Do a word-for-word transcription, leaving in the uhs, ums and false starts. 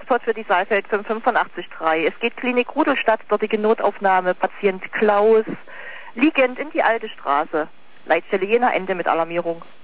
Postcode für die Saalfeld fünf fünf acht drei. Es geht Klinik Rudelstadt, dortige Notaufnahme, Patient Klaus, liegend in die alte Straße. Leitstelle Jena, Ende mit Alarmierung.